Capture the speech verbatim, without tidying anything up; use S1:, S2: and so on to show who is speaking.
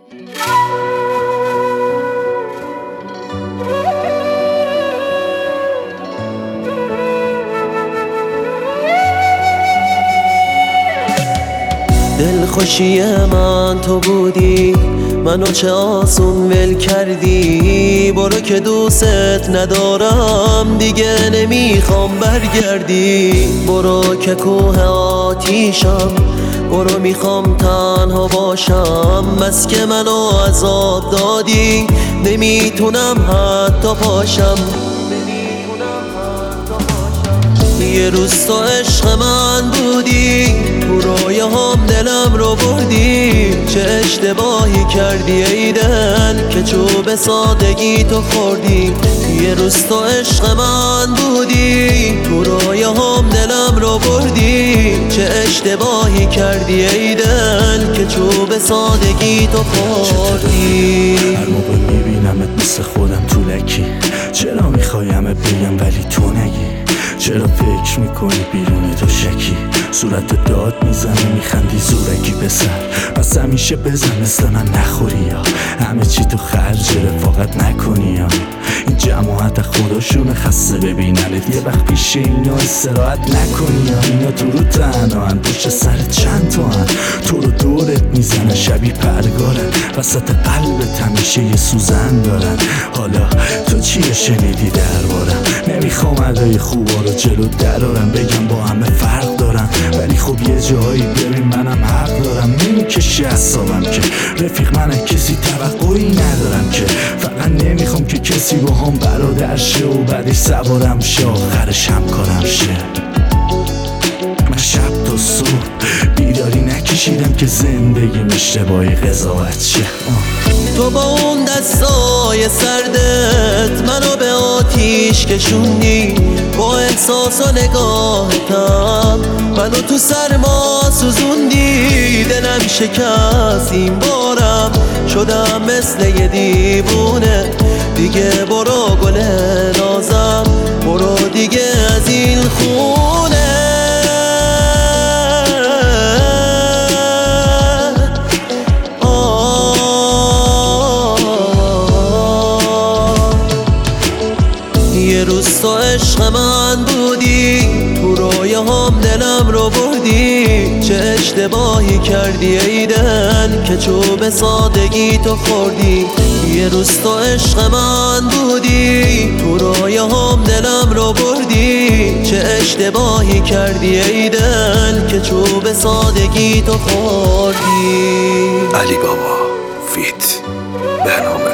S1: دلخوشی من تو بودی، منو چه آسون ول کردی. برو که دوست ندارم دیگه، نمیخوام برگردی. برو که کوه آتیشم، برو میخوام تنها باشم. بس که منو عذاب دادی، نمیتونم حتی پاشم. یه روز تو عشق من بودی، تو رویاهام دلم رو بردی. چه اشتباهی کردی ای دل که چوب سادگی تو خوردی. یه روز تو عشق من بودی، تو رویاهام دلم رو بردی. چه اشتباهی کردی ای دل که چوب سادگی تو خوردی.
S2: هر موقع میبینمت مثل خودم تو لکی، چرا میخوایمت بگم ولی تو نگی؟ چرا فکر میکنی بیرون تو شکی؟ صورت داد میزنی میخندی زورکی پسر، پس همیشه بزن مثل من نخوری یا همه چی تو خرج رفاقت نکنی یا این جماعت خودشون خسته ببیننت. یه وقت پیش اینا استراحت نکنی یا اینا تو رو تنها هن، پشت سر چند تا هن تو رو دورت میزنن شبیه پرگارن. وسط قلبت همیشه یه سوزن دارن. حالا تو چیه شنیدی دربارم؟ نمیخوام ادای خوبا رو جلو درارم، بگم با همه فرق دارم، ولی خب یه جایی ببین منم حق دارم. نمیکشه اعصابم که رفیق من کسی توقعی ندارم که، فقط نمیخوام که کسی با هم برادر شه و بعدش سوارم شه آخرش همکارم شه. من شب تا صبح بیداری نکشیدم که زندگی اشتباهی قضاوت شه.
S1: تو با اون دستای سردت منو به آتیش کشوندی. با احساس و نگاهتم منو تو سرما سوزوندی. دلم شکست این بارم، شدم مثل یه دیوونه. دیگه برو گل نازم، برو دیگه از این خونه. یه روز تو عشق من بودی، تو رویاهام دلم رو بردی. چه اشتباهی کردی ای دل که چوب سادگی تو خوردی. یه روز تو عشق من بودی، تو رویاهام دلم رو بردی. چه اشتباهی کردی ای دل که چوب سادگی تو خوردی.
S3: علی بابا فیت برنامه